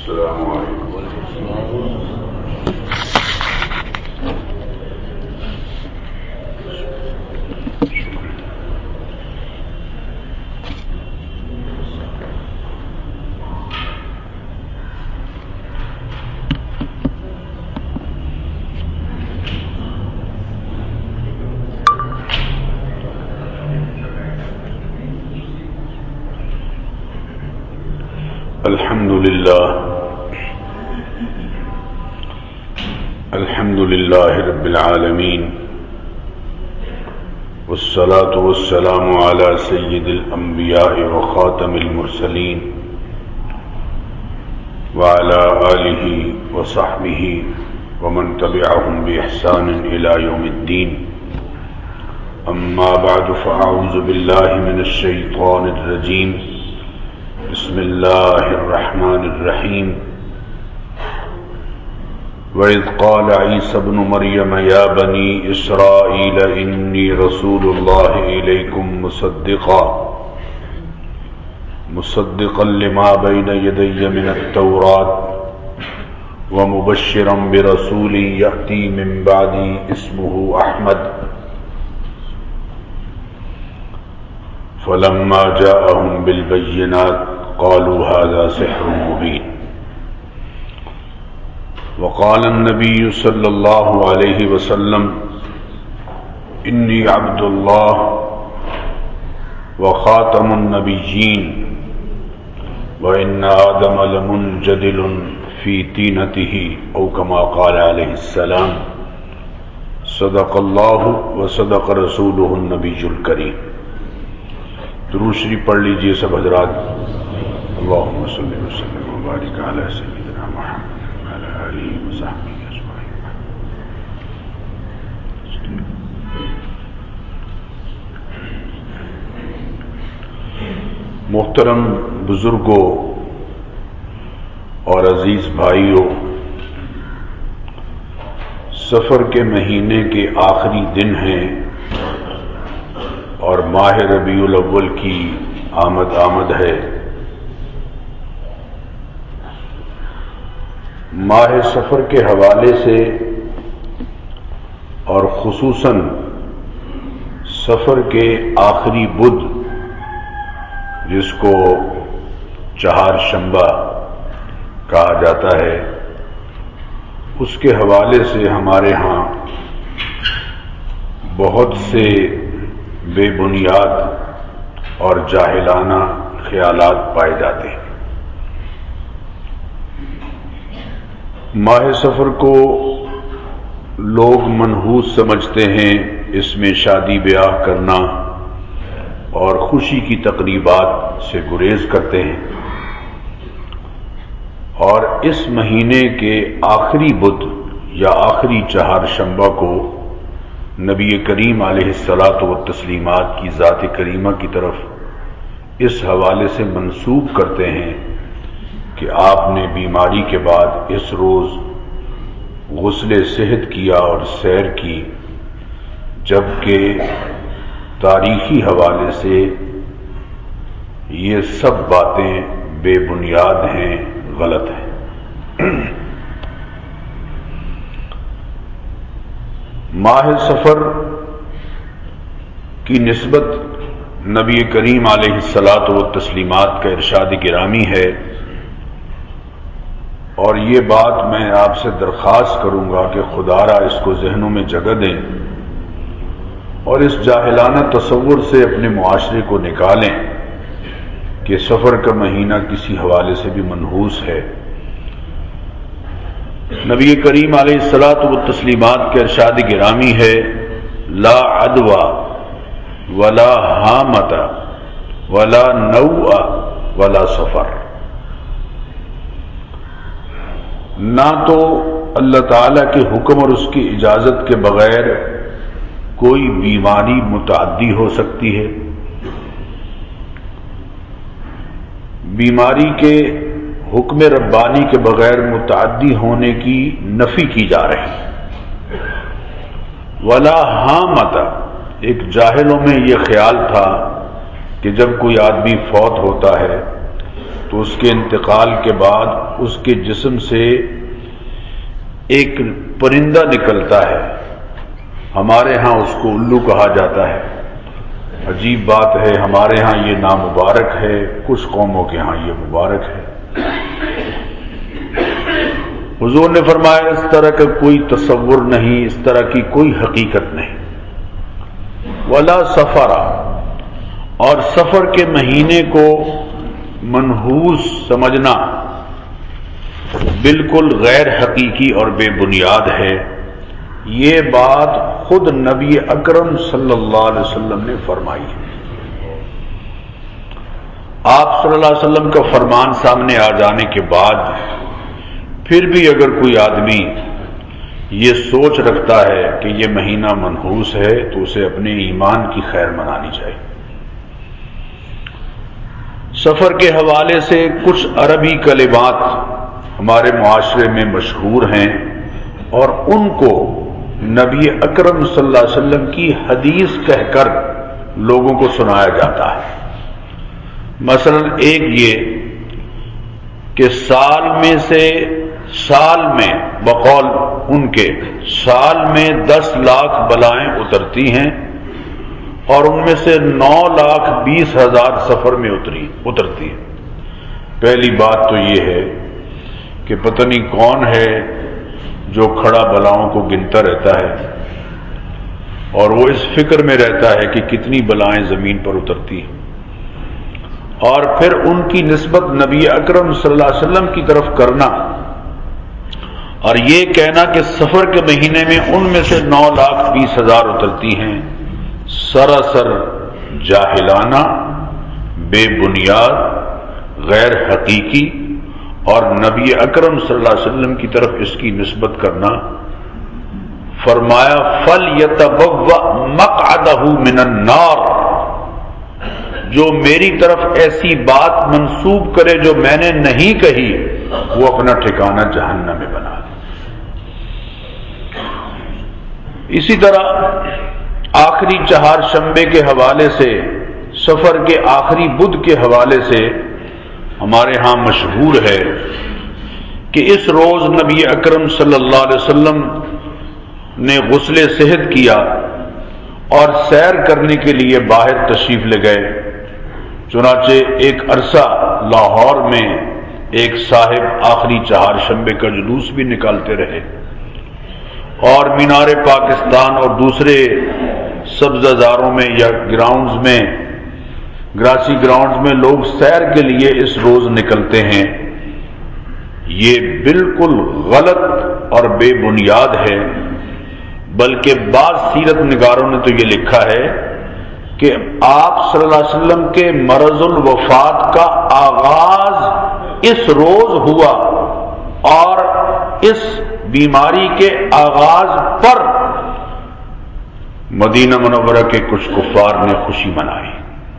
السلام علیکم. الحمد لله رب العالمين والصلاة والسلام على سيد الأنبياء وخاتم المرسلين وعلى آله وصحبه ومن تبعهم بإحسان إلى يوم الدين. أما بعد فأعوذ بالله من الشيطان الرجيم. بسم الله الرحمن الرحيم. وَإِذْ قَالَ عِيسَى ابْنُ مَرْيَمَ يَا بَنِي إِسْرَائِيلَ إِنِّي رَسُولُ اللَّهِ إِلَيْكُمْ مُصَدِّقًا لِمَا بَيْنَ يَدَيَّ مِنَ التَّوْرَاةِ وَمُبَشِّرًا بِرَسُولٍ يَأْتِي مِنْ بَعْدِي اسْمُهُ أَحْمَدُ. فَلَمَّا جَاءَهُم بِالْبَيِّنَاتِ قَالُوا هَذَا سِحْرٌ مُبِينٌ. وقال النبي صلى الله عليه وسلم إني عبد الله وخاتم النبيين وإن آدم لمنجدل في طينته أو كما قال عليه السلام. صدق الله وصدق رسوله النبي الكريم. درود شریف پڑھ لیجئے سب حضرات. اللهم صل وسلم وبارك على سيدنا محمد وعلى آله وصحبه أجمعين. محترم بزرگوں اور عزیز بھائیوں، سفر کے مہینے کے آخری دن ہیں اور ماہ ربیع الاول کی آمد ہے. ماہ سفر کے حوالے سے اور خصوصاً سفر کے آخری بدھ جس کو چہار شنبہ کہا جاتا ہے، اس کے حوالے سے ہمارے ہاں بہت سے بے بنیاد اور جاہلانہ خیالات پائے جاتے ہیں. ماہ سفر کو لوگ منحوس سمجھتے ہیں. اس میں شادی بیاہ کرنا اور خوشی کی تقریبات سے گریز کرتے ہیں، اور اس مہینے کے آخری بدھ یا آخری چہار شنبہ کو نبی کریم علیہ الصلاۃ والتسلیمات کی ذات کریمہ کی طرف اس حوالے سے منسوب کرتے ہیں کہ آپ نے بیماری کے بعد اس روز غسل صحت کیا اور سیر کی، جبکہ تاریخی حوالے سے یہ سب باتیں بے بنیاد ہیں، غلط ہیں. ماہ سفر کی نسبت نبی کریم علیہ الصلاۃ والتسلیمات کا ارشاد گرامی ہے، اور یہ بات میں آپ سے درخواست کروں گا کہ خدا را اس کو ذہنوں میں جگہ دیں اور اس جاہلانہ تصور سے اپنے معاشرے کو نکالیں کہ سفر کا مہینہ کسی حوالے سے بھی منحوس ہے. نبی کریم علیہ الصلاۃ والتسلیمات کے ارشاد گرامی ہے: لا عدوى ولا حامۃ ولا نوء ولا سفر. نہ تو اللہ تعالی کے حکم اور اس کی اجازت کے بغیر کوئی بیماری متعدی ہو سکتی ہے، بیماری کے حکم ربانی کے بغیر متعدی ہونے کی نفی کی جا رہی. ولا حامۃ، ایک جاہلوں میں یہ خیال تھا کہ جب کوئی آدمی فوت ہوتا ہے تو اس کے انتقال کے بعد اس کے جسم سے ایک پرندہ نکلتا ہے. ہمارے ہاں اس کو الو کہا جاتا ہے. عجیب بات ہے، ہمارے ہاں یہ نامبارک ہے، کچھ قوموں کے ہاں یہ مبارک ہے. حضور نے فرمایا اس طرح کا کوئی تصور نہیں، اس طرح کی کوئی حقیقت نہیں. ولا سفرا، اور سفر کے مہینے کو منحوس سمجھنا بالکل غیر حقیقی اور بے بنیاد ہے. یہ بات خود نبی اکرم صلی اللہ علیہ وسلم نے فرمائی ہے. آپ صلی اللہ علیہ وسلم کا فرمان سامنے آ جانے کے بعد پھر بھی اگر کوئی آدمی یہ سوچ رکھتا ہے کہ یہ مہینہ منحوس ہے تو اسے اپنے ایمان کی خیر منانی چاہیے. سفر کے حوالے سے کچھ عربی کلمات ہمارے معاشرے میں مشہور ہیں اور ان کو نبی اکرم صلی اللہ علیہ وسلم کی حدیث کہہ کر لوگوں کو سنایا جاتا ہے. مثلا ایک یہ کہ سال میں بقول ان کے سال میں 10 لاکھ بلائیں اترتی ہیں اور ان میں سے 9,20,000 سفر میں اترتی ہیں. پہلی بات تو یہ ہے کہ پتہ نہیں کون ہے جو کھڑا بلاؤں کو گنتا رہتا ہے اور وہ اس فکر میں رہتا ہے کہ کتنی بلائیں زمین پر اترتی ہیں، اور پھر ان کی نسبت نبی اکرم صلی اللہ علیہ وسلم کی طرف کرنا اور یہ کہنا کہ سفر کے مہینے میں ان میں سے 9,20,000 اترتی ہیں، سراسر جاہلانہ، بے بنیاد، غیر حقیقی، اور نبی اکرم صلی اللہ علیہ وسلم کی طرف اس کی نسبت کرنا. فرمایا فَلْيَتَبَوَّأْ مَقْعَدَهُ مِنَ النَّارِ، جو میری طرف ایسی بات منسوب کرے جو میں نے نہیں کہی وہ اپنا ٹھکانہ جہنم میں بنا لے. اسی طرح آخری چہارشنبے کے حوالے سے، سفر کے آخری بدھ کے حوالے سے ہمارے ہاں مشہور ہے کہ اس روز نبی اکرم صلی اللہ علیہ وسلم نے غسل صحت کیا اور سیر کرنے کے لیے باہر تشریف لے گئے. چنانچہ ایک عرصہ لاہور میں ایک صاحب آخری چہارشنبے کا جلوس بھی نکالتے رہے اور مینار پاکستان اور دوسرے سبزہ زاروں میں یا گراؤنڈز میں، گراسی گراؤنڈز میں لوگ سیر کے لیے اس روز نکلتے ہیں. یہ بالکل غلط اور بے بنیاد ہے. بلکہ بعض سیرت نگاروں نے تو یہ لکھا ہے کہ آپ صلی اللہ علیہ وسلم کے مرض الوفات کا آغاز اس روز ہوا اور اس بیماری کے آغاز پر مدینہ منورہ کے کچھ کفار نے خوشی منائی.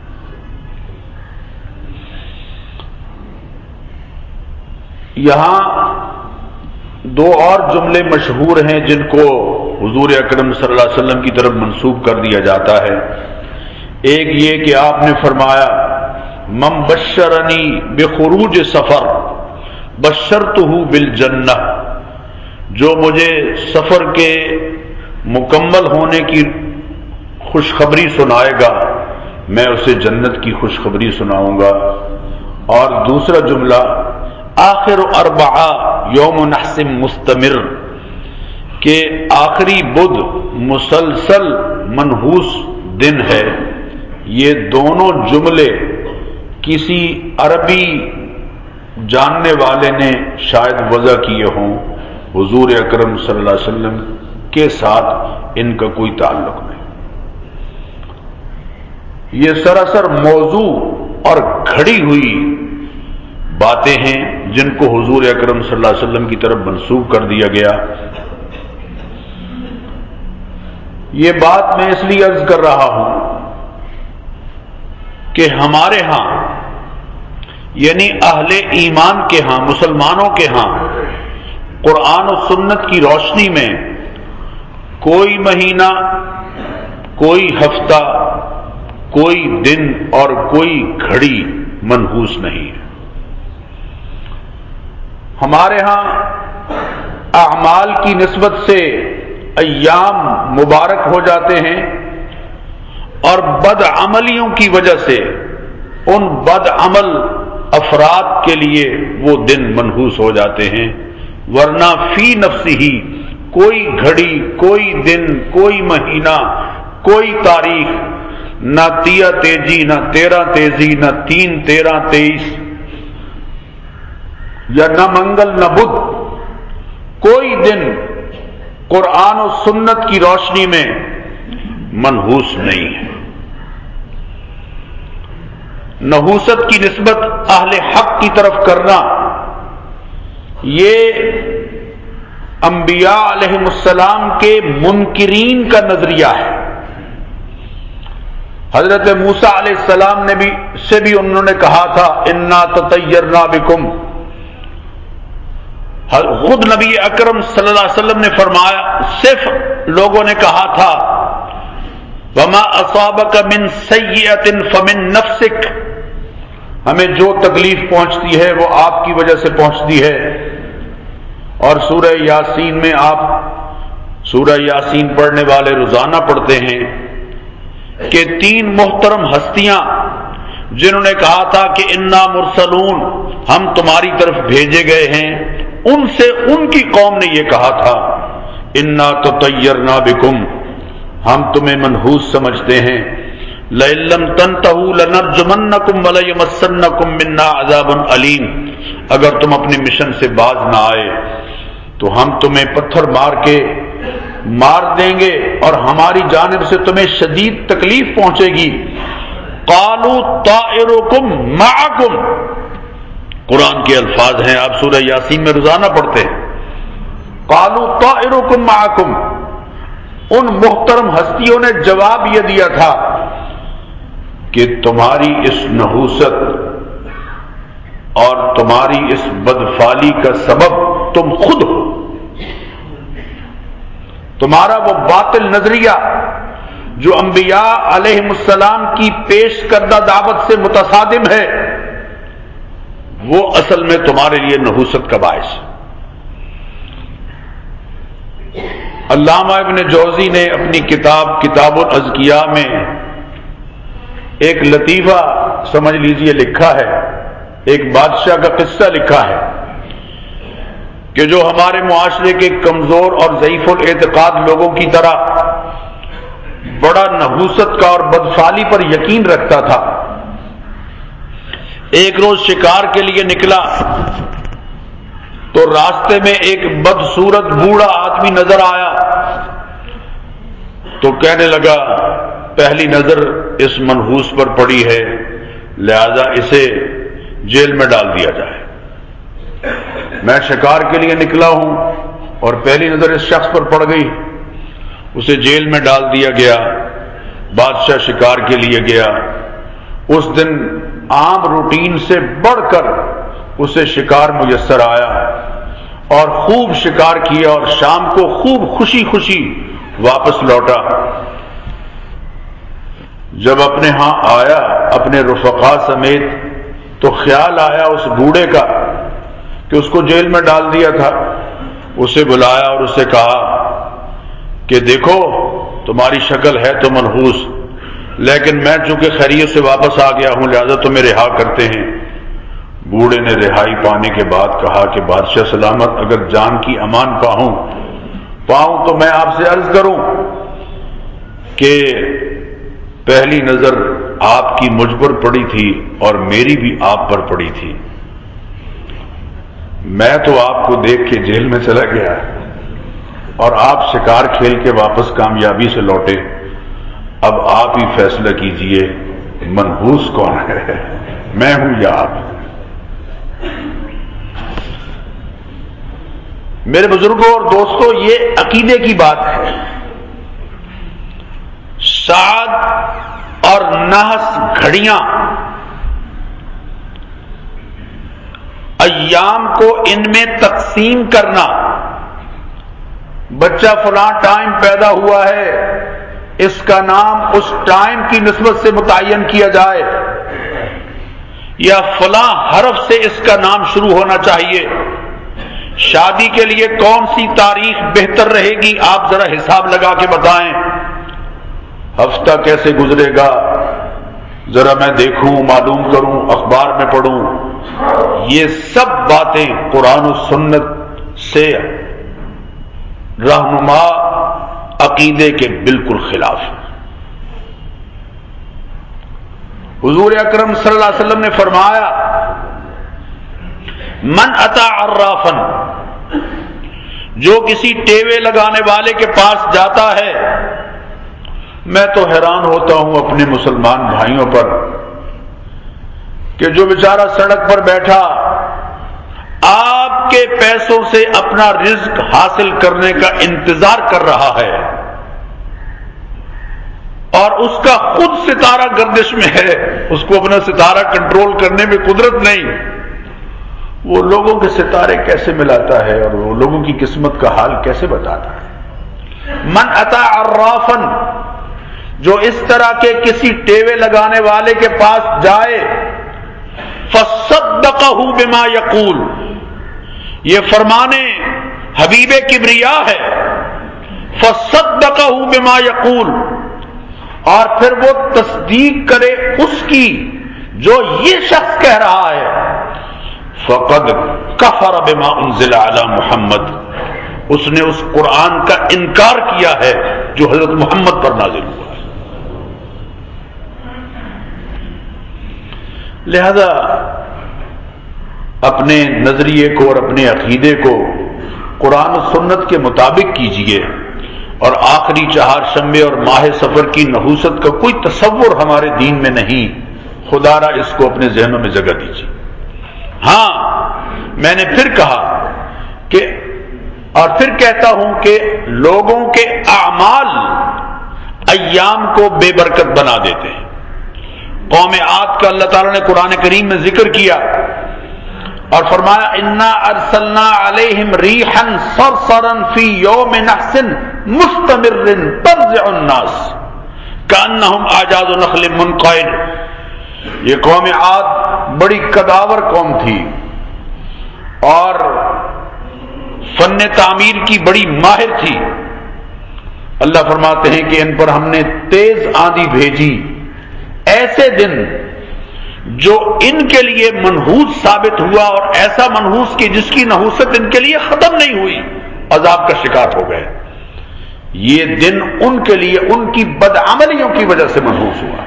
یہاں دو اور جملے مشہور ہیں جن کو حضور اکرم صلی اللہ علیہ وسلم کی طرف منسوب کر دیا جاتا ہے. ایک یہ کہ آپ نے فرمایا من بشرنی بخروج سفر بشرتہ بالجنہ، جو مجھے سفر کے مکمل ہونے کی خوشخبری سنائے گا میں اسے جنت کی خوشخبری سناؤں گا. اور دوسرا جملہ آخر اربعہ یوم نحس مستمر، کہ آخری بدھ مسلسل منحوس دن ہے. یہ دونوں جملے کسی عربی جاننے والے نے شاید وضع کیے ہوں، حضور اکرم صلی اللہ علیہ وسلم کے ساتھ ان کا کوئی تعلق نہیں. یہ سراسر موضوع اور گھڑی ہوئی باتیں ہیں جن کو حضور اکرم صلی اللہ علیہ وسلم کی طرف منسوب کر دیا گیا. یہ بات میں اس لیے عرض کر رہا ہوں کہ ہمارے ہاں یعنی اہل ایمان کے ہاں، مسلمانوں کے ہاں قرآن و سنت کی روشنی میں کوئی مہینہ، کوئی ہفتہ، کوئی دن اور کوئی گھڑی منحوس نہیں ہے. ہمارے ہاں اعمال کی نسبت سے ایام مبارک ہو جاتے ہیں اور بد عملیوں کی وجہ سے ان بد عمل افراد کے لیے وہ دن منحوس ہو جاتے ہیں، ورنہ فی نفسی ہی کوئی گھڑی، کوئی دن، کوئی مہینہ، کوئی تاریخ، نہ 13 تیزی، نہ 13 تیزی، نہ 3-13-23 یا نہ منگل نہ بدھ، کوئی دن قرآن و سنت کی روشنی میں منحوس نہیں ہے۔ نحوست کی نسبت اہل حق کی طرف کرنا یہ انبیاء علیہم السلام کے منکرین کا نظریہ ہے۔ حضرت موسیٰ علیہ السلام نے بھی انہوں نے کہا تھا انا تطیرنا بکم، خود نبی اکرم صلی اللہ علیہ وسلم نے فرمایا، صرف لوگوں نے کہا تھا وما اصابک من سیئۃ فمن نفسک، ہمیں جو تکلیف پہنچتی ہے وہ آپ کی وجہ سے پہنچتی ہے۔ اور سورہ یاسین میں آپ سورہ یاسین پڑھنے والے روزانہ پڑھتے ہیں کہ 3 محترم ہستیاں جنہوں نے کہا تھا کہ انا مرسلون، ہم تمہاری طرف بھیجے گئے ہیں، ان سے ان کی قوم نے یہ کہا تھا انا تطیرنا بکم، ہم تمہیں منحوس سمجھتے ہیں، لئن لم تنتہوا لنرجمنکم وليمسنکم منا عذاب علیم، اگر تم اپنے مشن سے باز نہ آئے تو ہم تمہیں پتھر مار کے مار دیں گے اور ہماری جانب سے تمہیں شدید تکلیف پہنچے گی۔ قالوا طائرکم معکم، قرآن کے الفاظ ہیں، آپ سورہ یاسین میں روزانہ پڑھتے ہیں، قالوا طائرکم معکم۔ ان محترم ہستیوں نے جواب یہ دیا تھا کہ تمہاری اس نحوست اور تمہاری اس بدفعلی کا سبب تم خود ہو، تمہارا وہ باطل نظریہ جو انبیاء علیہم السلام کی پیش کردہ دعوت سے متصادم ہے، وہ اصل میں تمہارے لیے نحوست کا باعث۔ علامہ ابن جوزی نے اپنی کتاب الاذکیاء میں ایک لطیفہ سمجھ لیجئے لکھا ہے، ایک بادشاہ کا قصہ لکھا ہے کہ جو ہمارے معاشرے کے کمزور اور ضعیف الاعتقاد لوگوں کی طرح بڑا نحوست کا اور بدفعلی پر یقین رکھتا تھا، ایک روز شکار کے لیے نکلا تو راستے میں ایک بدصورت بوڑھا آدمی نظر آیا تو کہنے لگا پہلی نظر اس منحوس پر پڑی ہے، لہذا اسے جیل میں ڈال دیا جائے۔ میں شکار کے لیے نکلا ہوں اور پہلی نظر اس شخص پر پڑ گئی، اسے جیل میں ڈال دیا گیا۔ بادشاہ شکار کے لیے گیا، اس دن عام روٹین سے بڑھ کر اسے شکار میسر آیا اور خوب شکار کیا اور شام کو خوب خوشی خوشی واپس لوٹا۔ جب اپنے ہاں آیا اپنے رفقا سمیت تو خیال آیا اس بوڑھے کا کہ اس کو جیل میں ڈال دیا تھا، اسے بلایا اور اسے کہا کہ دیکھو تمہاری شکل ہے تو منحوس، لیکن میں چونکہ خیریت سے واپس آ گیا ہوں لہذا تمہیں رہا کرتے ہیں۔ بوڑھے نے رہائی پانے کے بعد کہا کہ بادشاہ سلامت، اگر جان کی امان پاؤں تو میں آپ سے عرض کروں کہ پہلی نظر آپ کی مجھ پر پڑی تھی اور میری بھی آپ پر پڑی تھی، میں تو آپ کو دیکھ کے جیل میں چلا گیا اور آپ شکار کھیل کے واپس کامیابی سے لوٹے، اب آپ ہی فیصلہ کیجئے منحوس کون ہے، میں ہوں یا آپ؟ میرے بزرگوں اور دوستوں، یہ عقیدے کی بات ہے۔ ساعت اور نحس گھڑیاں ایام کو ان میں تقسیم کرنا، بچہ فلاں ٹائم پیدا ہوا ہے اس کا نام اس ٹائم کی نسبت سے متعین کیا جائے، یا فلاں حرف سے اس کا نام شروع ہونا چاہیے، شادی کے لیے کون سی تاریخ بہتر رہے گی؟ آپ ذرا حساب لگا کے بتائیں، ہفتہ کیسے گزرے گا، ذرا میں دیکھوں، معلوم کروں، اخبار میں پڑھوں۔ یہ سب باتیں قرآن و سنت سے رہنما عقیدے کے بالکل خلاف ہیں۔ حضور اکرم صلی اللہ علیہ وسلم نے فرمایا من اتی عرافا، جو کسی ٹیوے لگانے والے کے پاس جاتا ہے، میں تو حیران ہوتا ہوں اپنے مسلمان بھائیوں پر کہ جو بیچارہ سڑک پر بیٹھا آپ کے پیسوں سے اپنا رزق حاصل کرنے کا انتظار کر رہا ہے اور اس کا خود ستارہ گردش میں ہے، اس کو اپنا ستارہ کنٹرول کرنے میں قدرت نہیں، وہ لوگوں کے ستارے کیسے ملاتا ہے اور وہ لوگوں کی قسمت کا حال کیسے بتاتا ہے؟ من اتی عرافا، جو اس طرح کے کسی ٹیوے لگانے والے کے پاس جائے، فصدقہ بما یقول، یہ فرمانے حبیب کبریا ہے، فصدقہ بما یقول، اور پھر وہ تصدیق کرے اس کی جو یہ شخص کہہ رہا ہے، فقد کفر بما انزل علی محمد، اس نے اس قرآن کا انکار کیا ہے جو حضرت محمد پر نازل ہوا ہے۔ لہذا اپنے نظریے کو اور اپنے عقیدے کو قرآن و سنت کے مطابق کیجیے، اور آخری چہارشنبے اور ماہ سفر کی نحوست کا کوئی تصور ہمارے دین میں نہیں، خدا را اس کو اپنے ذہنوں میں جگہ دیجیے۔ ہاں، میں نے پھر کہا کہ اور پھر کہتا ہوں کہ لوگوں کے اعمال ایام کو بے برکت بنا دیتے ہیں۔ قوم عاد کا اللہ تعالیٰ نے قرآن کریم میں ذکر کیا اور فرمایا انا ارسلنا علیہم ریحا صرصرا فی یوم نحس مستمر تنزع الناس کانہم اعجاز نخل منقعر۔ یہ قوم عاد بڑی کداور قوم تھی اور فن تعمیر کی بڑی ماہر تھی۔ اللہ فرماتے ہیں کہ ان پر ہم نے تیز آندھی بھیجی، ایسے دن جو ان کے لیے منحوس ثابت ہوا، اور ایسا منحوس کہ جس کی نحوست ان کے لیے ختم نہیں ہوئی، عذاب کا شکار ہو گئے۔ یہ دن ان کے لیے ان کی بدعملیوں کی وجہ سے منحوس ہوا۔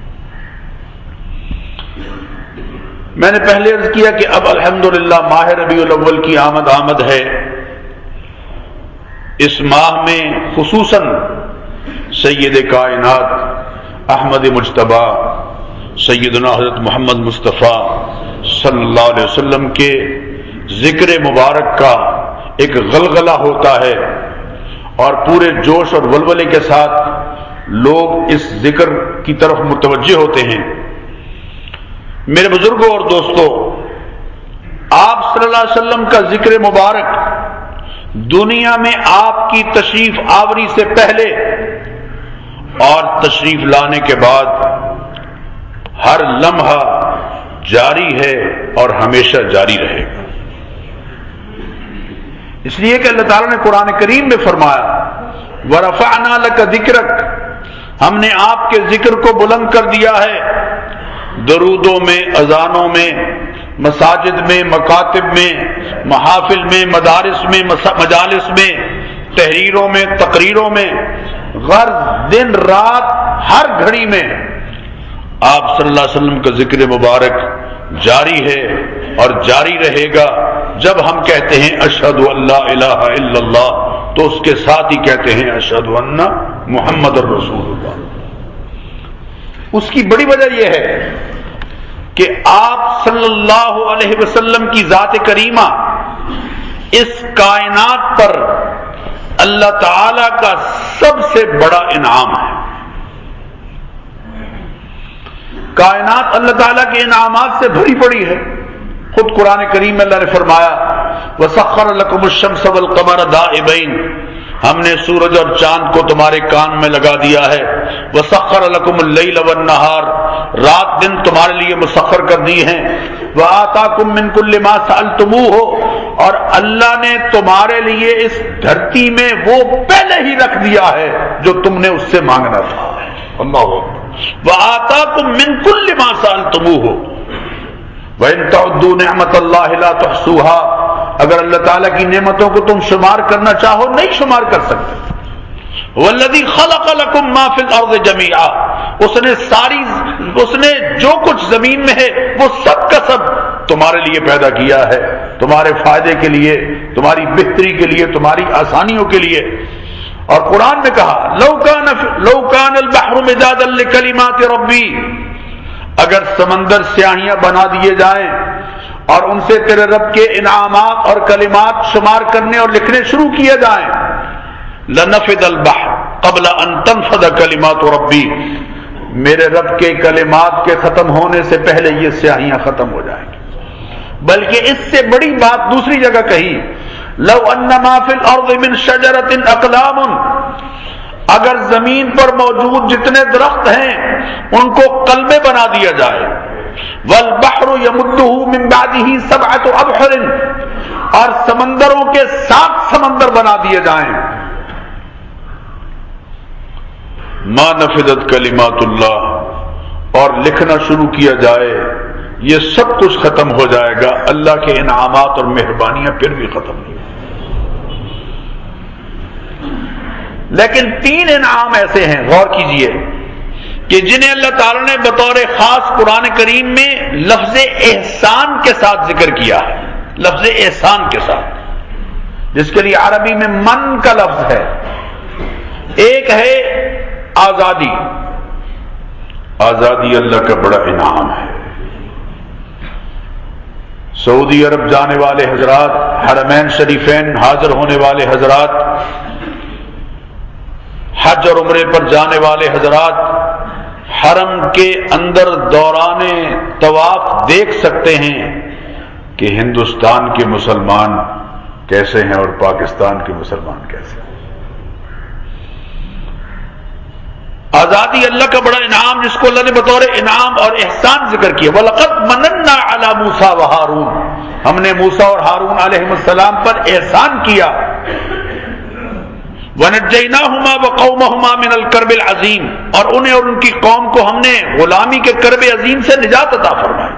میں نے پہلے عرض کیا کہ اب الحمدللہ ماہ ربیع الاول کی آمد ہے۔ اس ماہ میں خصوصاً سید کائنات احمد مجتبی سیدنا حضرت محمد مصطفیٰ صلی اللہ علیہ وسلم کے ذکر مبارک کا ایک غلغلہ ہوتا ہے، اور پورے جوش اور ولولے کے ساتھ لوگ اس ذکر کی طرف متوجہ ہوتے ہیں۔ میرے بزرگوں اور دوستو، آپ صلی اللہ علیہ وسلم کا ذکر مبارک دنیا میں آپ کی تشریف آوری سے پہلے اور تشریف لانے کے بعد ہر لمحہ جاری ہے اور ہمیشہ جاری رہے گا۔ اس لیے کہ اللہ تعالیٰ نے قرآن کریم میں فرمایا وَرَفَعْنَا لَكَ ذِكْرَكَ، ہم نے آپ کے ذکر کو بلند کر دیا ہے، درودوں میں، اذانوں میں، مساجد میں، مکاتب میں، محافل میں، مدارس میں، مجالس میں، تحریروں میں، تقریروں میں، غرض دن رات ہر گھڑی میں آپ صلی اللہ علیہ وسلم کا ذکر مبارک جاری ہے اور جاری رہے گا۔ جب ہم کہتے ہیں اشہد ان لا الہ الا اللہ تو اس کے ساتھ ہی کہتے ہیں اشہد ان محمد الرسول اللہ۔ اس کی بڑی وجہ یہ ہے کہ آپ صلی اللہ علیہ وسلم کی ذات کریمہ اس کائنات پر اللہ تعالی کا سب سے بڑا انعام ہے۔ کائنات اللہ تعالیٰ کے انعامات سے بھری پڑی ہے۔ خود قرآن کریم میں اللہ نے فرمایا وَسَخَّرَ لَكُمُ الشَّمْسَ وَالْقَمَرَ دَائِبَيْنِ، ہم نے سورج اور چاند کو تمہارے کان میں لگا دیا ہے۔ وَسَخَّرَ لَكُمُ اللَّيْلَ وَالنَّهَارَ، رات دن تمہارے لیے مسخر کر دی ہیں۔ وَآتَاكُم مِّن كُلِّ مَا سَأَلْتُمُوهُ، اور اللہ نے تمہارے لیے اس دھرتی میں وہ پہلے ہی رکھ دیا ہے جو تم نے اس سے مانگنا تھا. اللہ وآتاکم من کل ما سألتموہ وَإِن تَعُدُّوا نِعْمَةَ اللَّهِ لَا تُحْصُوهَا. اگر اللہ تعالیٰ کی نعمتوں کو تم شمار کرنا چاہو نہیں شمار کر سکتے. وَالَّذِي خَلَقَ لَكُم مَّا فِي الْأَرْضِ جَمِيعًا. اس نے جو کچھ زمین میں ہے وہ سب کا سب تمہارے لیے پیدا کیا ہے, تمہارے فائدے کے لیے, تمہاری بہتری کے لیے, تمہاری آسانیوں کے لیے. اور قرآن میں کہا لَوْ كَانَ الْبَحْرُ مِدَادًا لِكَلِمَاتِ رَبِّي. اگر سمندر سیاہیاں بنا دیے جائیں اور ان سے تیرے رب کے انعامات اور کلمات شمار کرنے اور لکھنے شروع کیے جائیں, لنفد البحر قبل ان تنفد کلمات ربی. میرے رب کے کلمات کے ختم ہونے سے پہلے یہ سیاہیاں ختم ہو جائیں گی. بلکہ اس سے بڑی بات دوسری جگہ کہی, لو ان ما فی الارض من شجرۃ اقلام. اگر زمین پر موجود جتنے درخت ہیں ان کو قلمیں بنا دیا جائے. والبحر یمدہ من بعدہ سبعۃ ابحر. اور سمندروں کے 7 سمندر بنا دیے جائیں. ما نفدت کلمات اللہ. اور لکھنا شروع کیا جائے, یہ سب کچھ ختم ہو جائے گا, اللہ کے انعامات اور مہربانیاں پھر بھی ختم نہیں. لیکن 3 انعام ایسے ہیں, غور کیجئے, کہ جنہیں اللہ تعالی نے بطور خاص قرآن کریم میں لفظ احسان کے ساتھ ذکر کیا ہے. لفظ احسان کے ساتھ, جس کے لیے عربی میں من کا لفظ ہے. ایک ہے آزادی. آزادی اللہ کا بڑا انعام ہے. سعودی عرب جانے والے حضرات, حرمین شریفین حاضر ہونے والے حضرات, حج اور عمرے پر جانے والے حضرات حرم کے اندر دوران طواف دیکھ سکتے ہیں کہ ہندوستان کے مسلمان کیسے ہیں اور پاکستان کے مسلمان کیسے ہیں. آزادی اللہ کا بڑا انعام, جس کو اللہ نے بطور انعام اور احسان ذکر کیا. وَلَقَدْ مَنَنَّا عَلَى مُوسَىٰ وَهَارُونَ. ہم نے موسیٰ اور ہارون علیہ السلام پر احسان کیا. وَنَجَّيْنَاهُمَا وَقَوْمَهُمَا مِنَ الْكَرْبِ الْعَظِيمِ. اور انہیں اور ان کی قوم کو ہم نے غلامی کے کرب عظیم سے نجات عطا فرمائی.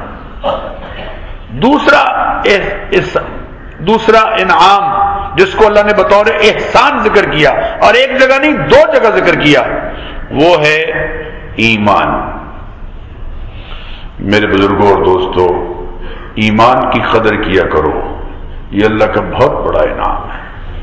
دوسرا انعام جس کو اللہ نے بطور احسان ذکر کیا, اور ایک جگہ نہیں 2 جگہ ذکر کیا, وہ ہے ایمان. میرے بزرگوں اور دوستو, ایمان کی قدر کیا کرو. یہ اللہ کا بہت بڑا انعام ہے.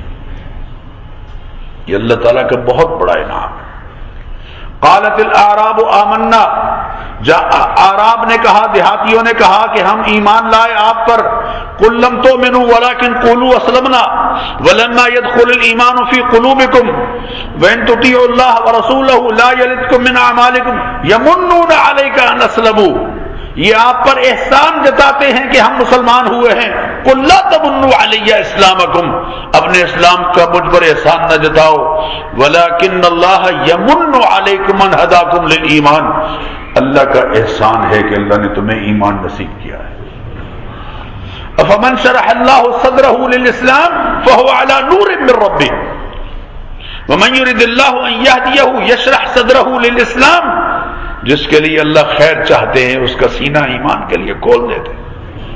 یہ اللہ تعالیٰ کا بہت بڑا انعام ہے. قالت الاعراب آمنا. اعراب نے کہا, دیہاتیوں نے کہا کہ ہم ایمان لائے آپ پر. قل لم تؤمنوا ولكن قولوا اسلمنا ولما يدخل الايمان في قلوبكم وان تطيعوا الله ورسوله لا يلدكم من اعمالكم يمنون عليك ان اسلموا. یہ آپ پر احسان جتاتے ہیں کہ ہم مسلمان ہوئے ہیں. قل لا تمنوا علی اسلامکم. اپنے اسلام کا مجھ پر احسان نہ جتاؤ. ولکن اللہ یمن علیکم ان ہداکم للایمان. اللہ کا احسان ہے کہ اللہ نے تمہیں ایمان نصیب کیا ہے. افمن شرح اللہ صدرہ للاسلام فهو على نور من ربہ ومن يرد اللہ ان یہدیہ یشرح صدرہ للاسلام. جس کے لیے اللہ خیر چاہتے ہیں اس کا سینہ ایمان کے لیے کھول دیتے ہیں.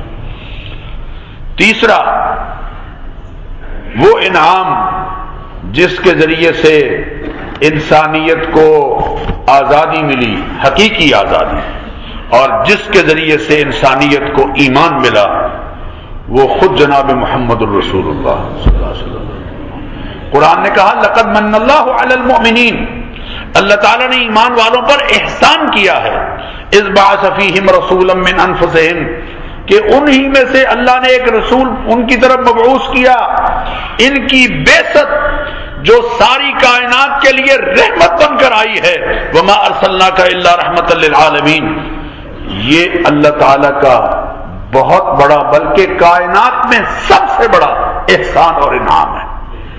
تیسرا وہ انعام جس کے ذریعے سے انسانیت کو آزادی ملی, حقیقی آزادی, اور جس کے ذریعے سے انسانیت کو ایمان ملا, وہ خود جناب محمد الرسول اللہ صلی اللہ علیہ وسلم. قرآن نے کہا لقد من اللہ علی المؤمنین. اللہ تعالیٰ نے ایمان والوں پر احسان کیا ہے. اذ بعث فیہم رسولا من انفسہم, کہ انہی میں سے اللہ نے ایک رسول ان کی طرف مبعوث کیا. ان کی بعثت جو ساری کائنات کے لیے رحمت بن کر آئی ہے. وما ارسلناک الا رحمتا للعالمین. یہ اللہ تعالیٰ کا بہت بڑا, بلکہ کائنات میں سب سے بڑا احسان اور انعام ہے.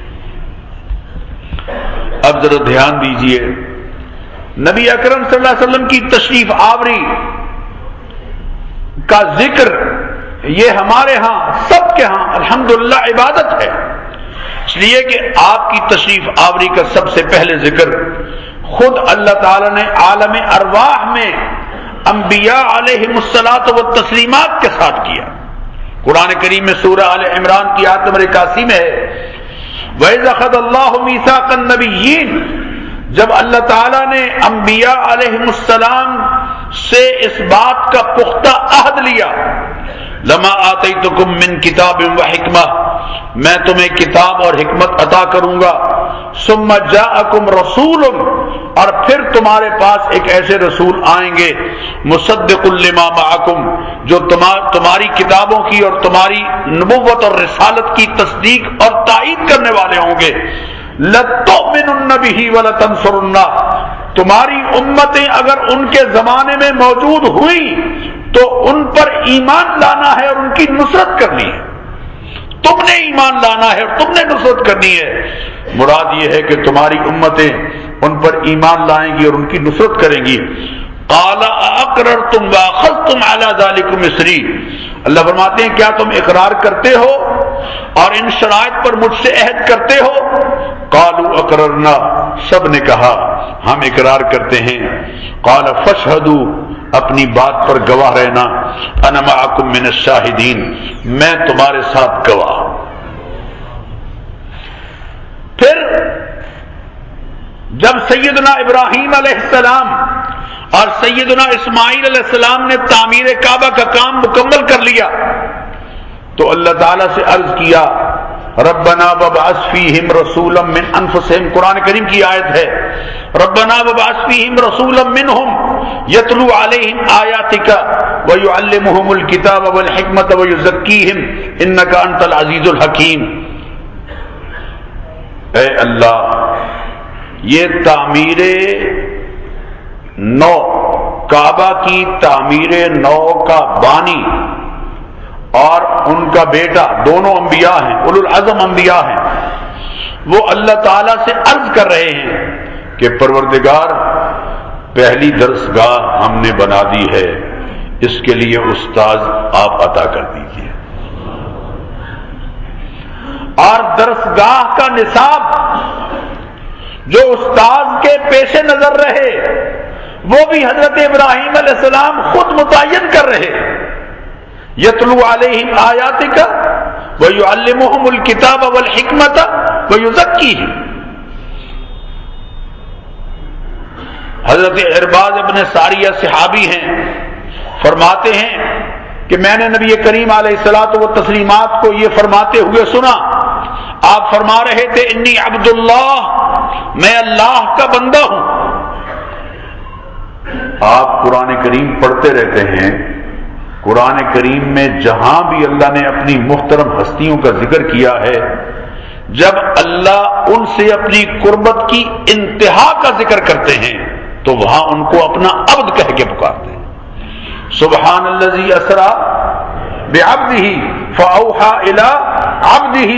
اب ذرا دھیان دیجئے, نبی اکرم صلی اللہ علیہ وسلم کی تشریف آوری کا ذکر یہ ہمارے ہاں سب کے ہاں الحمدللہ عبادت ہے، اس لیے کہ آپ کی تشریف آوری کا سب سے پہلے ذکر خود اللہ تعالی نے عالم ارواح میں انبیاء علیہم الصلاۃ والتسلیمات کے ساتھ کیا۔ قرآن کریم میں سورہ آل عمران کی آیت نمبر 81 میں ہے وَإِذْ أَخَذَ اللَّهُ مِيثَاقَ النَّبِيِّينَ، جب اللہ تعالیٰ نے انبیاء علیہم السلام سے اس بات کا پختہ عہد لیا لَمَا آتَيْتُكُم مِّن كِتَابٍ وَحِكْمَةٍ، میں تمہیں کتاب اور حکمت عطا کروں گا، ثُمَّ جَاءَكُمْ رَسُولٌ، اور پھر تمہارے پاس ایک ایسے رسول آئیں گے مُصَدِّقٌ لِمَا مَعَكُمْ، جو تمہاری کتابوں کی اور تمہاری نبوت اور رسالت کی تصدیق اور تائید کرنے والے ہوں گے۔ لَتُؤْمِنُنَّ بِهِ وَلَتَنصُرُنَّهُ، تمہاری امتیں اگر ان کے زمانے میں موجود ہوئی تو ان پر ایمان لانا ہے اور ان کی نصرت کرنی ہے، تم نے ایمان لانا ہے اور تم نے نصرت کرنی ہے۔ مراد یہ ہے کہ تمہاری امتیں ان پر ایمان لائیں گی اور ان کی نصرت کریں گی۔ قَالَ أَأَقْرَرْتُمْ وَأَخَذْتُمْ عَلَى ذَلِكُمْ إِصْرِي، اللہ فرماتے ہیں کیا تم اقرار کرتے ہو اور ان شرائط پر مجھ سے عہد کرتے ہو؟ قَالُوا أَقْرَرْنَا، سب نے کہا ہم اقرار کرتے ہیں۔ قَالَ فَاشْهَدُوا، اپنی بات پر گواہ رہنا، أَنَا مَعَكُمْ مِنَ الشَّاهِدِينَ، میں تمہارے ساتھ گواہ۔ پھر جب سیدنا ابراہیم علیہ السلام اور سیدنا اسماعیل علیہ السلام نے تعمیر کعبہ کا کام مکمل کر لیا تو اللہ تعالیٰ سے عرض کیا ربنا وابعث فیہم رسولا من انفسہم، قرآن کریم کی آیت ہے ربنا وابعث فیہم رسولا منہم یتلو علیہم آیاتک ویعلمہم الکتاب والحکمت ویزکیہم انک انت العزیز الحکیم۔ اے اللہ، یہ تعمیر نو، کعبہ کی تعمیر نو کا بانی اور ان کا بیٹا دونوں انبیاء ہیں، اولو العزم انبیاء ہیں، وہ اللہ تعالی سے عرض کر رہے ہیں کہ پروردگار پہلی درسگاہ ہم نے بنا دی ہے، اس کے لیے استاذ آپ عطا کر دیجیے، اور درسگاہ کا نصاب جو استاذ کے پیش نظر رہے وہ بھی حضرت ابراہیم علیہ السلام خود متعین کر رہے، یتلو علیہم آیاتک ویعلمہم الکتاب والحکمت ویزکیہم۔ حضرت ارباز ابن ساریہ صحابی ہیں، فرماتے ہیں کہ میں نے نبی کریم علیہ الصلوۃ والتسلیمات کو یہ فرماتے ہوئے سنا، آپ فرما رہے تھے انی عبد اللہ، میں اللہ کا بندہ ہوں۔ آپ قرآن کریم پڑھتے رہتے ہیں، قرآن کریم میں جہاں بھی اللہ نے اپنی محترم ہستیوں کا ذکر کیا ہے، جب اللہ ان سے اپنی قربت کی انتہا کا ذکر کرتے ہیں تو وہاں ان کو اپنا عبد کہہ کے پکارتے ہیں۔ سبحان الذی اسری بعبدہ فاوحی الی عبدہ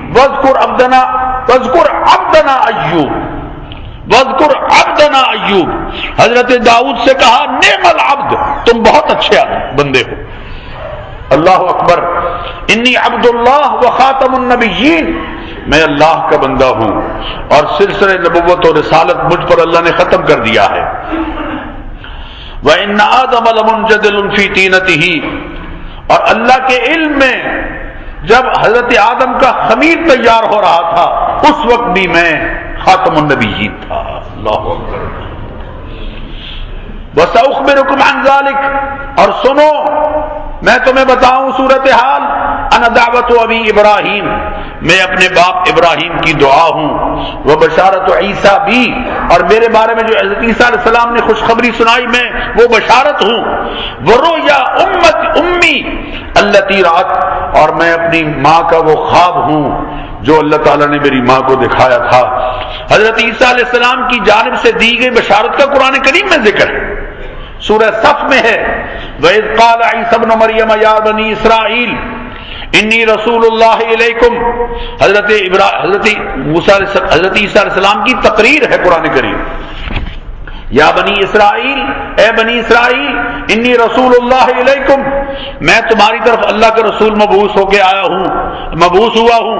واذکر عبدنا ایوب، واذکر عبدنا ایوب۔ حضرت داؤد سے کہا نعم العبد، تم بہت اچھے بندے ہو۔ اللہ اکبر، انی عبد اللہ وخاتم النبیین، میں اللہ کا بندہ ہوں اور سلسلہ نبوت اور رسالت مجھ پر اللہ نے ختم کر دیا ہے۔ وَإِنَّ آدَمَ لَمُنْجَدِلٌ فِي طِينَتِهِ، اور اللہ کے علم میں جب حضرت آدم کا خمیر تیار ہو رہا تھا اس وقت بھی میں خاتم النبیین تھا۔ اللہ اکبر۔ وَسَأُخْبِرُكُمْ عَنْ ذَلِكَ، اور سنو میں تمہیں بتاؤں صورتحال، انا دعوت ابی ابراہیم، میں اپنے باپ ابراہیم کی دعا ہوں، وہ بشارت عیسیٰ بھی، اور میرے بارے میں جو حضرت عیسیٰ علیہ السلام نے خوشخبری سنائی میں وہ بشارت ہوں، ورؤیا امی التی رات، اور میں اپنی ماں کا وہ خواب ہوں جو اللہ تعالیٰ نے میری ماں کو دکھایا تھا۔ حضرت عیسیٰ علیہ السلام کی جانب سے دی گئی بشارت کا قرآن کریم میں ذکر ہے، سورہ صف میں ہے وَإِذْ قَالَ عِيسَى ابْنُ مَرْيَمَ يَا بَنِي إِسْرَائِيلَ إِنِّي رَسُولُ اللَّهِ إِلَيْكُمْ۔ حضرت عیسیٰ علیہ السلام کی تقریر ہے قرآن کریم، یا بنی اسرائیل، اے بنی اسرائیل، انی رسول اللہ علیکم، میں تمہاری طرف اللہ کا رسول مبعوث ہو کے آیا ہوں، مبعوث ہوا ہوں،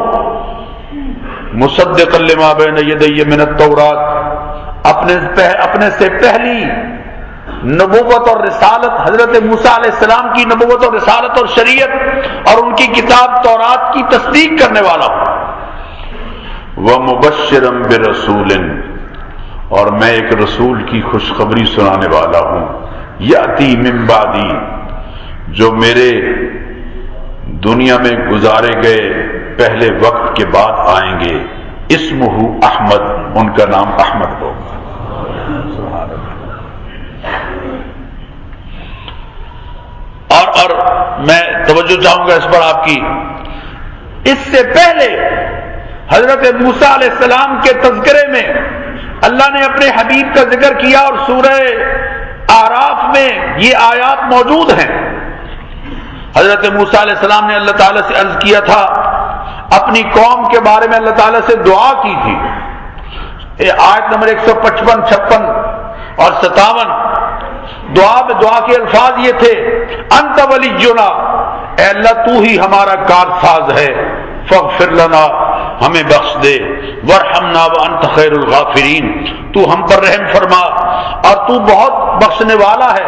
مصدقا لما بین یدی من التوراۃ، اپنے سے پہلی نبوت اور رسالت حضرت موسیٰ علیہ السلام کی نبوت اور رسالت اور شریعت اور ان کی کتاب تورات کی تصدیق کرنے والا ہوں، ومبشرا برسول، اور میں ایک رسول کی خوشخبری سنانے والا ہوں، یاتی من بعدی، جو میرے دنیا میں گزارے گئے پہلے وقت کے بعد آئیں گے، اسمہ احمد، ان کا نام احمد ہوگا۔ سبحان اللہ۔ اور میں توجہ چاہوں گا اس پر آپ کی، اس سے پہلے حضرت موسیٰ علیہ السلام کے تذکرے میں اللہ نے اپنے حبیب کا ذکر کیا، اور سورہ اعراف میں یہ آیات موجود ہیں۔ حضرت موسیٰ علیہ السلام نے اللہ تعالیٰ سے عرض کیا تھا، اپنی قوم کے بارے میں اللہ تعالیٰ سے دعا کی تھی، آیت نمبر 155، 56 اور 57 دعا کے الفاظ یہ تھے، انت ولینا، اے اللہ تو ہی ہمارا کارساز ہے، فاغفر لنا، ہمیں بخش دے، وارحمنا وانت خیر الغافرین، تو ہم پر رحم فرما اور تو بہت بخشنے والا ہے،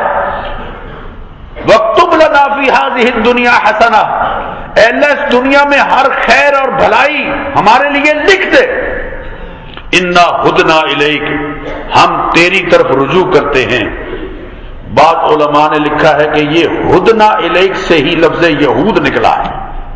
واکتب لنا فی ہذہ الدنیا حسنہ، اے اللہ اس دنیا میں ہر خیر اور بھلائی ہمارے لیے لکھ دے، انا ہدنا الیک، ہم تیری طرف رجوع کرتے ہیں۔ بعض علماء نے لکھا ہے کہ یہ ہدنا الیک سے ہی لفظ یہود نکلا ہے،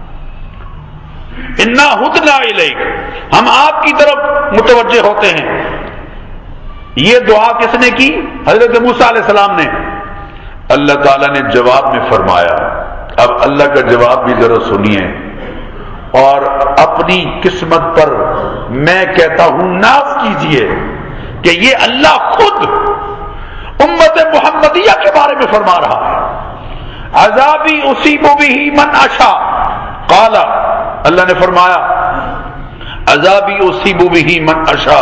انا ہدنا الیک، ہم آپ کی طرف متوجہ ہوتے ہیں۔ یہ دعا کس نے کی؟ حضرت موسیٰ علیہ السلام نے۔ اللہ تعالیٰ نے جواب میں فرمایا، اب اللہ کا جواب بھی ذرا سنیے، اور اپنی قسمت پر میں کہتا ہوں ناز کیجئے کہ یہ اللہ خود امت محمدیہ کے بارے میں فرما رہا ہے، عذابی اصیب بہ من اشاء، قال، اللہ نے فرمایا عذابی اصیب بہ من اشاء،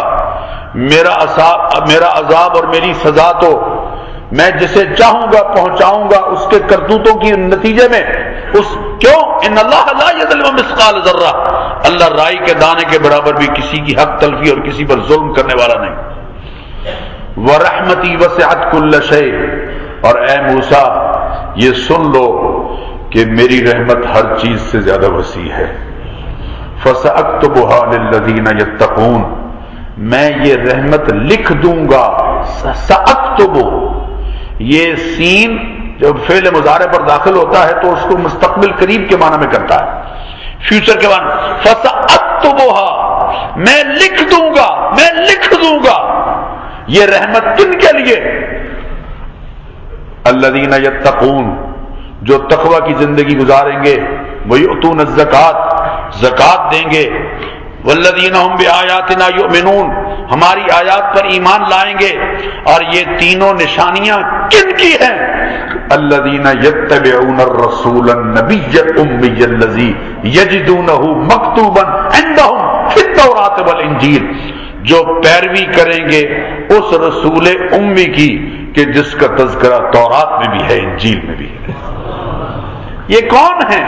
میرا عذاب اور میری سزا تو میں جسے چاہوں گا پہنچاؤں گا اس کے کرتوتوں کی نتیجے میں، کیوں؟ ان اللہ لا یظلم مثقال ذرہ، اللہ رائی کے دانے کے برابر بھی کسی کی حق تلفی اور کسی پر ظلم کرنے والا نہیں۔ وَرَحْمَتِي وَسِعَتْ كُلَّ شَيْءٍ، اور اے موسیٰ یہ سن لو کہ میری رحمت ہر چیز سے زیادہ وسیع ہے، فَسَأَكْتُبُهَا لِلَّذِينَ يَتَّقُونَ، میں یہ رحمت لکھ دوں گا، سأکتب، یہ سین جب فعل مضارع پر داخل ہوتا ہے تو اس کو مستقبل قریب کے معنی میں کرتا ہے، فیوچر کے معنی، فسأکتبها، میں لکھ دوں گا یہ رحمت کن کے لیے؟ الذین یتقون، جو تقوی کی زندگی گزاریں گے، ویؤتون الزکات، زکات دیں گے، والذین هم بآیاتنا یؤمنون، ہماری آیات پر ایمان لائیں گے، اور یہ تینوں نشانیاں کن کی ہیں؟ الذین یتبعون الرسول النبی الامی الذی یجدونہ مکتوبا عندهم فی التوراۃ والانجیل، جو پیروی کریں گے اس رسول امی کی کہ جس کا تذکرہ تورات میں بھی ہے، انجیل میں بھی ہے۔ یہ کون ہیں؟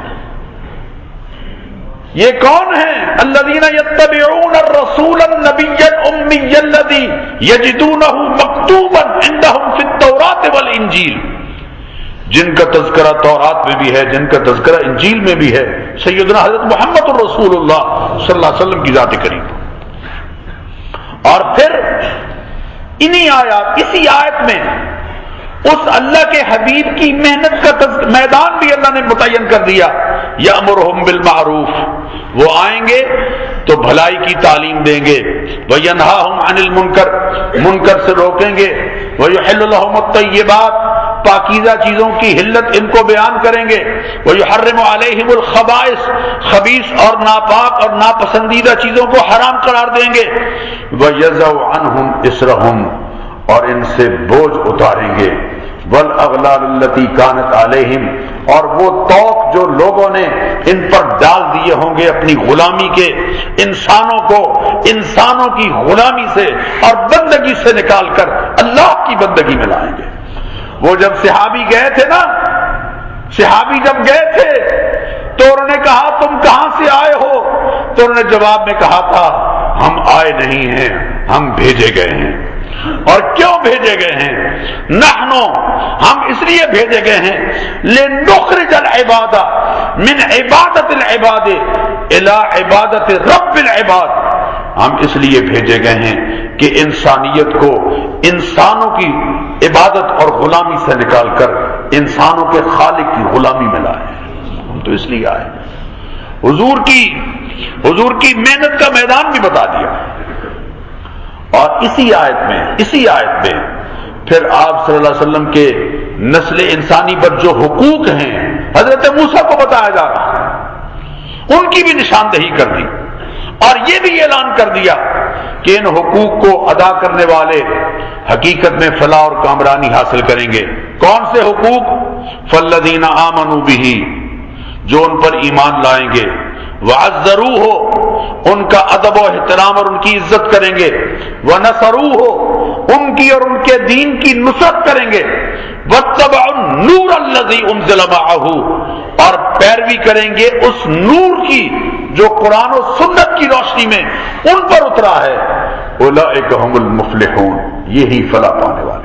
یہ کون ہیں؟ الذین یتبعون الرسول النبی الامی الذی یجدونہ مکتوبا عندهم فی التوراۃ والانجیل، جن کا تذکرہ تورات میں بھی ہے، جن کا تذکرہ انجیل میں بھی ہے، سیدنا حضرت محمد الرسول اللہ صلی اللہ علیہ وسلم کی ذات کریم۔ اور پھر اسی آیت میں اس اللہ کے حبیب کی محنت کا میدان بھی اللہ نے متعین کر دیا، یأمرہم بالمعروف، وہ آئیں گے تو بھلائی کی تعلیم دیں گے، وینہاہم عن المنکر، منکر سے روکیں گے، ویحل لہم الطیبات، پاکیزہ چیزوں کی حلت ان کو بیان کریں گے، ویحرم علیہم الخبائث، خبیث اور ناپاک اور ناپسندیدہ چیزوں کو حرام قرار دیں گے، ویضع عنہم اسرہم، اور ان سے بوجھ اتاریں گے، والاغلال التي كانت عليهم، اور وہ توق جو لوگوں نے ان پر ڈال دیے ہوں گے اپنی غلامی کے، انسانوں کو انسانوں کی غلامی سے اور بندگی سے نکال کر اللہ کی بندگی میں لائیں گے۔ وہ جب صحابی گئے تھے نا، صحابی جب گئے تھے تو انہوں نے کہا تم کہاں سے آئے ہو؟ تو انہوں نے جواب میں کہا تھا ہم آئے نہیں ہیں، ہم بھیجے گئے ہیں۔ اور کیوں بھیجے گئے ہیں؟ نحنو، ہم اس لیے بھیجے گئے ہیں، لنخرج العباد من عبادت العباد الى عبادت رب العباد، ہم اس لیے بھیجے گئے ہیں کہ انسانیت کو انسانوں کی عبادت اور غلامی سے نکال کر انسانوں کے خالق کی غلامی میں لائیں۔ ہم تو اس لیے آئے۔ حضور کی محنت کا میدان بھی بتا دیا، اور اسی آیت میں پھر آپ صلی اللہ علیہ وسلم کے نسل انسانی پر جو حقوق ہیں حضرت موسیٰ کو بتایا جا رہا ہے، ان کی بھی نشاندہی کر دی، اور یہ بھی اعلان کر دیا کہ ان حقوق کو ادا کرنے والے حقیقت میں فلاح اور کامرانی حاصل کریں گے۔ کون سے حقوق؟ فالذین آمنوا بہ، جو ان پر ایمان لائیں گے، وعزروہ، ان کا ادب و احترام اور ان کی عزت کریں گے، ونصروہ، ان کی اور ان کے دین کی نصرت کریں گے، واتبعوا النور الذی انزل معہ، اور پیروی کریں گے اس نور کی جو قرآن و سنت کی روشنی میں ان پر اترا ہے، اولئک هم المفلحون، یہی فلاح پانے والے۔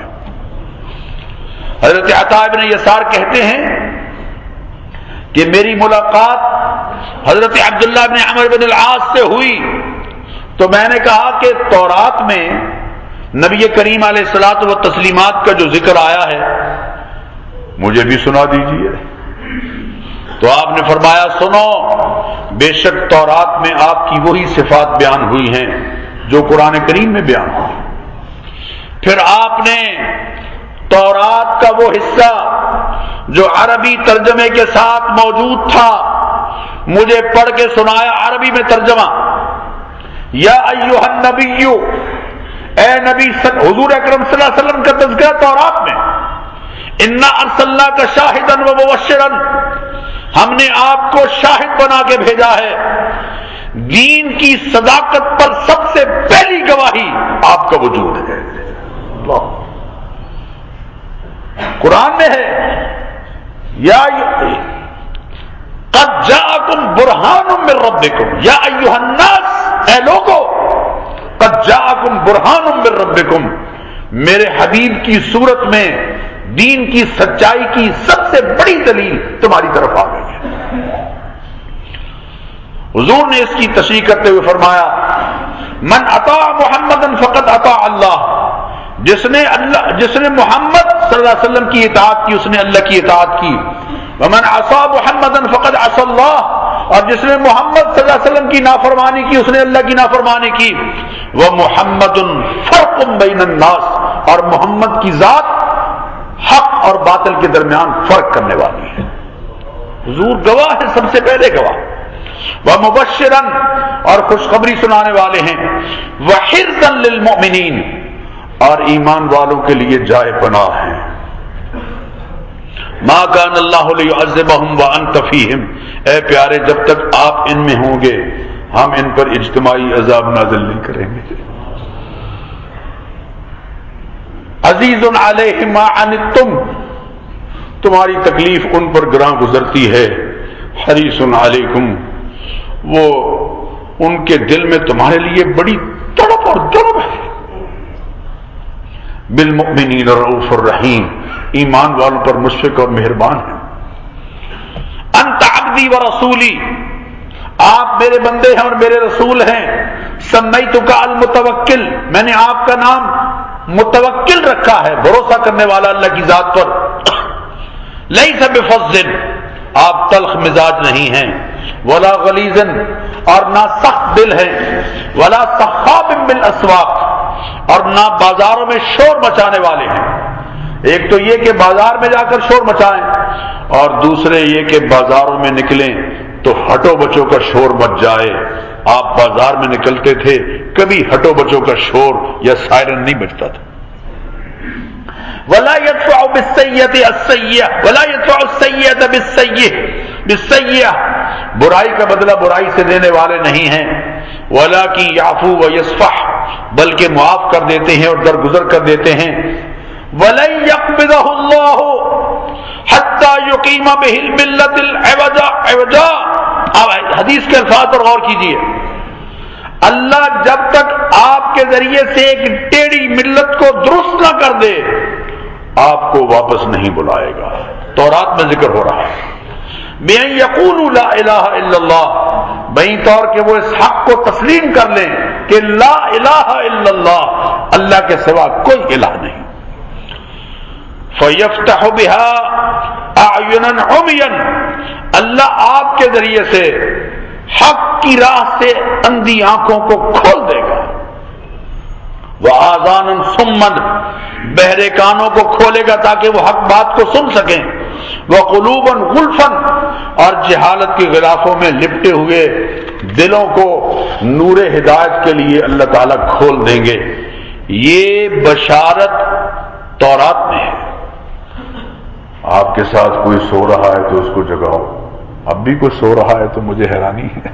حضرت عطا ابن یسار کہتے ہیں کہ میری ملاقات حضرت عبداللہ بن عمرو بن العاص سے ہوئی تو میں نے کہا کہ تورات میں نبی کریم علیہ الصلوۃ والتسلیمات کا جو ذکر آیا ہے مجھے بھی سنا دیجیے۔ تو آپ نے فرمایا سنو، بے شک تورات میں آپ کی وہی صفات بیان ہوئی ہیں جو قرآن کریم میں بیان ہوئی۔ پھر آپ نے تورات کا وہ حصہ جو عربی ترجمے کے ساتھ موجود تھا مجھے پڑھ کے سنایا، عربی میں ترجمہ، یا ایھا النبی، اے نبی، حضور اکرم صلی اللہ علیہ وسلم کا تذکرہ تورات میں، انا ارسلناک شاہدا ومبشرا، ہم نے آپ کو شاہد بنا کے بھیجا ہے، دین کی صداقت پر سب سے پہلی گواہی آپ کا وجود ہے۔ اللہ قرآن میں ہے، یا قد جاءکم برہان من ربکم، یا ایھا الناس، اے لوگو، قد جاءکم برہان من ربکم، میرے حبیب کی صورت میں دین کی سچائی کی سب سے بڑی دلیل تمہاری طرف آ گئی ہے۔ حضور نے اس کی تشریح کرتے ہوئے فرمایا من اطاع محمدا فقد اطاع اللہ، جس نے محمد صلی اللہ علیہ وسلم کی اطاعت کی اس نے اللہ کی اطاعت کی، ومن عصى محمدا فقد عصى اللہ، اور جس نے محمد صلی اللہ علیہ وسلم کی نافرمانی کی اس نے اللہ کی نافرمانی کی، ومحمد فرق بین الناس، اور محمد کی ذات حق اور باطل کے درمیان فرق کرنے والی ہے۔ حضور گواہ ہے، سب سے پہلے گواہ، ومبشرا، اور خوشخبری سنانے والے ہیں، وحرزا للمؤمنین، اور ایمان والوں کے لیے جائے پناہ ہیں۔ ما کان اللہ لیعذبہم وانت فیہم، اے پیارے جب تک آپ ان میں ہوں گے ہم ان پر اجتماعی عذاب نازل نہیں کریں گے۔ عزیز علیہ ما عنتم، تمہاری تکلیف ان پر گراں گزرتی ہے، حریص علیکم، وہ ان کے دل میں تمہارے لیے بڑی تڑپ اور جلب ہے، بالمؤمنین رؤوف الرحیم، ایمان والوں پر مشفق اور مہربان ہے۔ انت عبدی ورسولی، آپ میرے بندے ہیں اور میرے رسول ہیں، سمیتک المتوکل، میں نے آپ کا نام متوکل رکھا ہے، بھروسہ کرنے والا اللہ کی ذات پر۔ لیس بفظ، آپ تلخ مزاج نہیں ہیں، ولا غلیظ، اور نہ سخت دل ہیں، ولا صخاب بالاسواق، اور نہ بازاروں میں شور مچانے والے ہیں۔ ایک تو یہ کہ بازار میں جا کر شور مچائیں، اور دوسرے یہ کہ بازاروں میں نکلیں تو ہٹو بچوں کا شور مچ جائے۔ آپ بازار میں نکلتے تھے، کبھی ہٹو بچوں کا شور یا سائرن نہیں بجتا تھا۔ ولا يدفع بالسيئة السيئة ولا يدفع السيئة بالسيئة، برائی کا بدلہ برائی سے دینے والے نہیں ہیں، ولكن يعفو ويصفح، بلکہ معاف کر دیتے ہیں اور درگزر کر دیتے ہیں، ولن يقبضه الله حتى يقيم به الملة العوجا، حدیث کے الفاظ پر غور کیجیے، اللہ جب تک آپ کے ذریعے سے ایک ٹیڑھی ملت کو درست نہ کر دے آپ کو واپس نہیں بلائے گا۔ تورات میں ذکر ہو رہا ہے بِأَن يَقُولُوا لَا إِلَٰهَ إِلَّا اللَّهُ، بہین طور کہ وہ اس حق کو تسلیم کر لیں کہ لا الہ الا اللہ، اللہ کے سوا کوئی الہ نہیں۔ فَيَفْتَحُ بِهَا أَعْيُنًا عُمْيًا، اللہ آپ کے ذریعے سے حق کی راہ سے اندھی آنکھوں کو کھول دے گا، وَآذَانًا صُمًّا، بہرے کانوں کو کھولے گا تاکہ وہ حق بات کو سن سکیں، وَقُلُوبًا غُلْفًا، اور جہالت کے غلافوں میں لپٹے ہوئے دلوں کو نور ہدایت کے لیے اللہ تعالیٰ کھول دیں گے۔ یہ بشارت تورات میں ہے۔ آپ کے ساتھ کوئی سو رہا ہے تو اس کو جگاؤ، اب بھی کوئی سو رہا ہے تو مجھے حیرانی ہے۔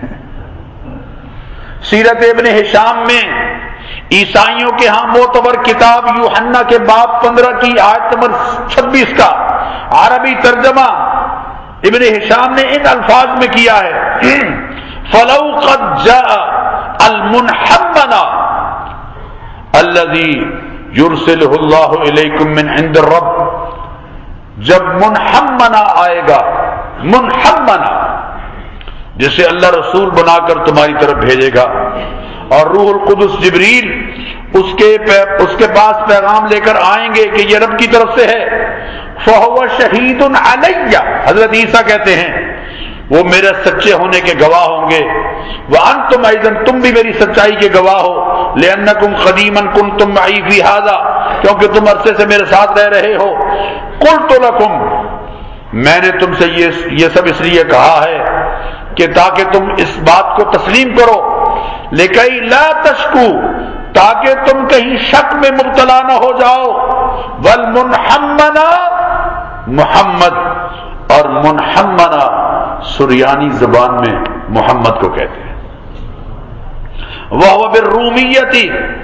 سیرت ابن ہشام میں عیسائیوں کے ہاں معتبر کتاب یوحنا کے باب 15 کی آیت نمبر 26 کا عربی ترجمہ ابن ہشام نے ان الفاظ میں کیا ہے، فَلَوْ قَدْ جَاءَ الْمُنْحَمَّنَ الَّذِي يُرْسِلُهُ اللَّهُ إِلَيْكُمْ مِنْ عِنْدِ الرَّبِّ، جب منحمنا آئے گا، منحمنا جسے اللہ رسول بنا کر تمہاری طرف بھیجے گا، اور روح القدس جبریل اس کے پاس پیغام لے کر آئیں گے کہ یہ رب کی طرف سے ہے، فَهُوَ شَهِيدٌ عَلَيَّ، حضرت عیسیٰ کہتے ہیں وہ میرے سچے ہونے کے گواہ ہوں گے، وَأَنْتُمْ أَيْضًا، تم بھی میری سچائی کے گواہ ہو، لِأَنَّكُمْ قَدِيمًا كُنْتُمْ مَعِي فِي هَذَا، کیونکہ تم عرصے سے میرے ساتھ رہ رہے ہو، قُلْتُ لَكُمْ، میں نے تم سے یہ سب اس لیے کہا ہے کہ تاکہ تم اس بات کو تسلیم کرو، لِكَيْ لَا تَشْكُوا، تاکہ تم کہیں شک میں مبتلا نہ ہو جاؤ، وَالْمُنْحَمَّنَ محمد، اور منحمنہ سریانی زبان میں محمد کو کہتے ہیں، وَهُوَ بِالرُّومِيَّةِ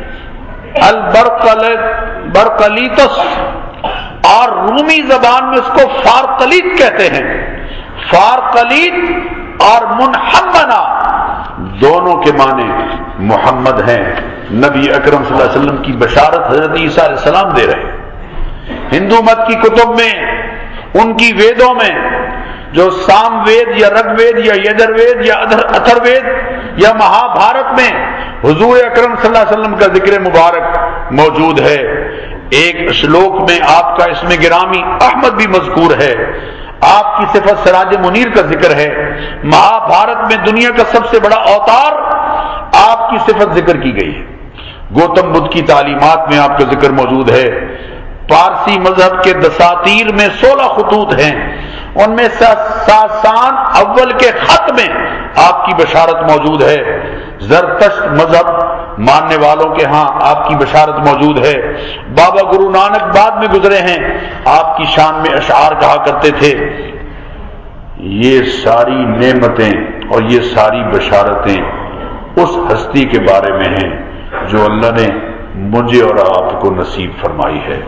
البرقلیطس، اور رومی زبان میں اس کو فارقلیط کہتے ہیں۔ فارقلیط اور منحمنہ دونوں کے معنی محمد ہیں، نبی اکرم صلی اللہ علیہ وسلم کی بشارت حضرت عیسیٰ علیہ السلام دے رہے ہیں۔ ہندو مت کی کتب میں، ان کی ویدوں میں، جو سام وید یا رگ وید یا یجر وید یا اتھر وید یا مہا بھارت میں حضور اکرم صلی اللہ علیہ وسلم کا ذکر مبارک موجود ہے۔ ایک شلوک میں آپ کا اسم گرامی احمد بھی مذکور ہے، آپ کی صفت سراج منیر کا ذکر ہے، مہا بھارت میں دنیا کا سب سے بڑا اوتار آپ کی صفت ذکر کی گئی ہے، گوتم بدھ کی تعلیمات میں آپ کا ذکر موجود ہے، پارسی مذہب کے دساتیر میں 16 خطوط ہیں، ان میں ساسان اول کے خط میں آپ کی بشارت موجود ہے، زرتشت مذہب ماننے والوں کے ہاں آپ کی بشارت موجود ہے، بابا گرو نانک بعد میں گزرے ہیں، آپ کی شان میں اشعار کہا کرتے تھے۔ یہ ساری نعمتیں اور یہ ساری بشارتیں اس ہستی کے بارے میں ہیں جو اللہ نے مجھے اور آپ کو نصیب فرمائی ہے۔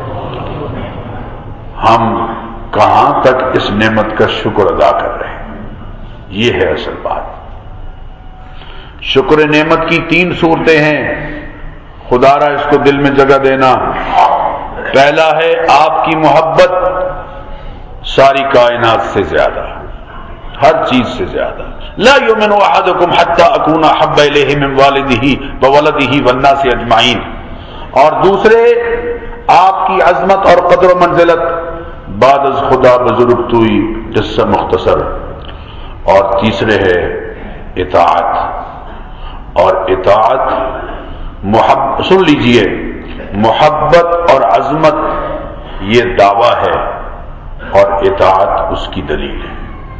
ہم کہاں تک اس نعمت کا شکر ادا کر رہے ہیں، یہ ہے اصل بات۔ شکر نعمت کی 3 صورتیں ہیں، خدا را اس کو دل میں جگہ دینا۔ پہلا ہے آپ کی محبت ساری کائنات سے زیادہ، ہر چیز سے زیادہ، لا یؤمن احدکم حتی اکون احب الیہ من والدہ وولدہ والناس اجمعین۔ اور دوسرے آپ کی عظمت اور قدر و منزلت بعد از خدا بزرگ توئی، قصہ مختصر۔ اور تیسرے ہے اطاعت، اور اطاعت سن لیجئے، محبت اور عظمت یہ دعویٰ ہے اور اطاعت اس کی دلیل ہے۔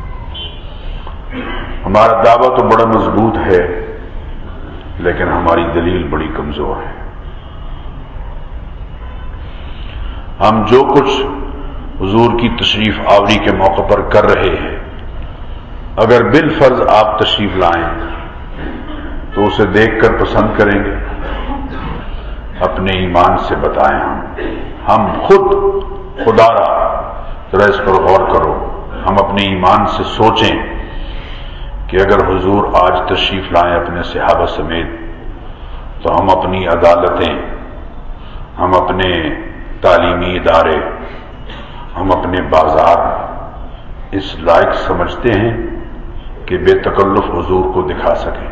ہمارا دعویٰ تو بڑا مضبوط ہے لیکن ہماری دلیل بڑی کمزور ہے۔ ہم جو کچھ حضور کی تشریف آوری کے موقع پر کر رہے ہیں، اگر بالفرض آپ تشریف لائیں تو اسے دیکھ کر پسند کریں گے؟ اپنے ایمان سے بتائیں، ہم خود خدا را ذرا اس پر غور کرو، ہم اپنے ایمان سے سوچیں کہ اگر حضور آج تشریف لائیں اپنے صحابہ سمیت تو ہم اپنی عدالتیں، ہم اپنے تعلیمی ادارے، ہم اپنے بازار اس لائق سمجھتے ہیں کہ بے تکلف حضور کو دکھا سکیں؟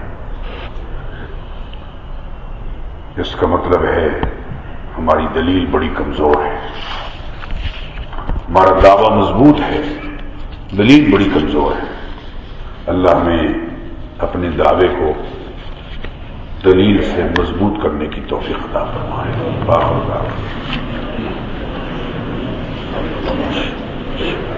اس کا مطلب ہے ہماری دلیل بڑی کمزور ہے، ہمارا دعویٰ مضبوط ہے، دلیل بڑی کمزور ہے۔ اللہ ہمیں اپنے دعوے کو دلیل سے مضبوط کرنے کی توفیق عطا فرمائے۔ باخر دعوت